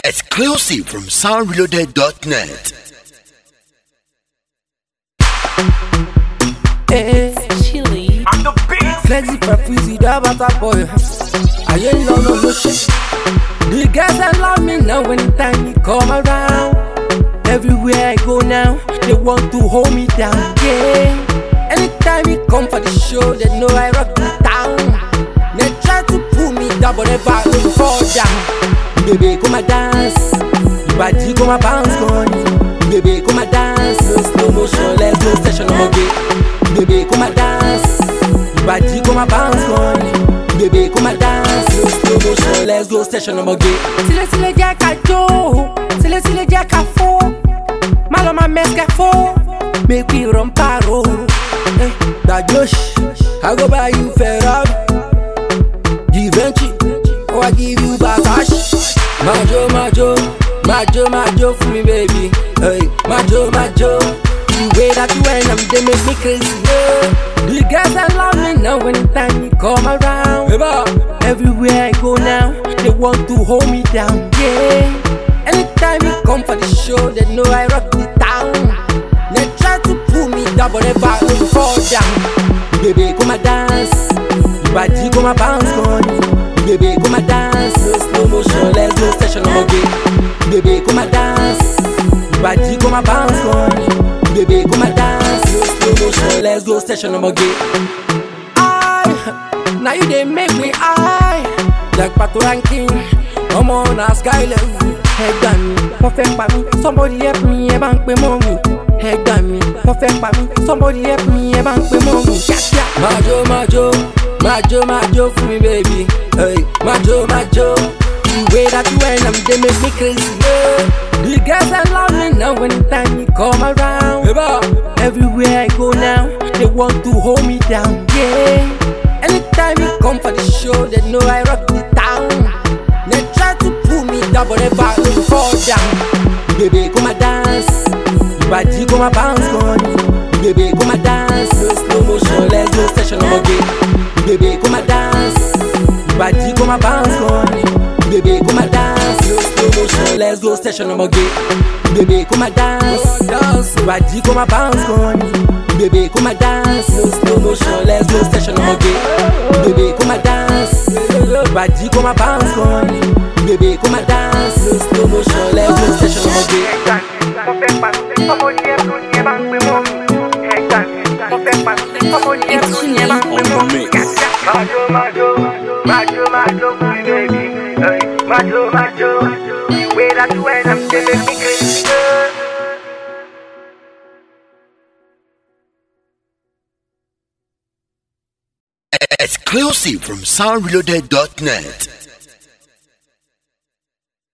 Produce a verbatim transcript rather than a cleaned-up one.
Exclusive from sound reloaded dot net. Hey, Chili. I'm the beast. Flexi Pafuzi, that butter boy. I ain't no no no shit. The guys that love me now anytime you come around. Everywhere I go now, they want to hold me down. Yeah. Anytime you come for the show, they know I rock the town. They try to pull me down, but never will fall down. Baby, come and dance. Your body come and bounce, money. Baby, come and dance. No slow motion, let's go session on my way. Baby, come and dance. Your body come and bounce, money. Baby, come and dance. No slow motion, let's go session on my way. Sile sile dia kajo, sile sile dia kafo. Malo ma meska fo, make we run paro. Eh, that Josh, I go buy you Ferrari, Givenchy, or I give you Bagash. Majo, majo, majo, majo for me, baby. Hey, majo, majo. The way that you end them, they make me crazy. Yeah. The guys that love me now anytime you come around. Everywhere I go now, they want to hold me down. Yeah. Anytime you come for the show, they know I rock the town. They try to pull me down, but never will fall down. Baby, come and dance. Your body come and bounce, money. Baby, come and dance. No slow motion, let's go session on my way. Baby, come and dance. Your body come and bounce, money. Baby, come and dance. No slow motion, let's go session on my way. I, now you they make me high, like Pato ranking. I'm on a sky level. Head down me, perfect by me. Somebody help me, a bank pay money. Head down me, perfect by me. Somebody help me, a bank pay money. Majo, majo, majo, majo for me, baby. Hey, majo, majo. The way that you end them, they make me crazy. Yeah. The guys that love me now anytime you come around. Everywhere I go now, they want to hold me down. Yeah. Anytime you come for the show, they know I rock the town. They try to pull me down, but never will fall down. Baby, come and dance. Your body come and bounce, money. Baby, come and dance. No slow motion, let's go session on my way. Baby, come and dance. Your body come and bounce, money. Baby, come and dance. No slow motion, let's go session on my way. Baby, come and dance. Your body come and bounce, money. Baby, come and dance. No slow motion, let's go session on my way. Baby, come and dance. Your body come and bounce, money. Baby, come and dance. No slow motion, let's go session on my way. It's Chili on the mix. Majo, majo, majo, majo, baby. Hey, majo, majo. The way that you end them, they make me crazy. Exclusive from sound reloaded dot net.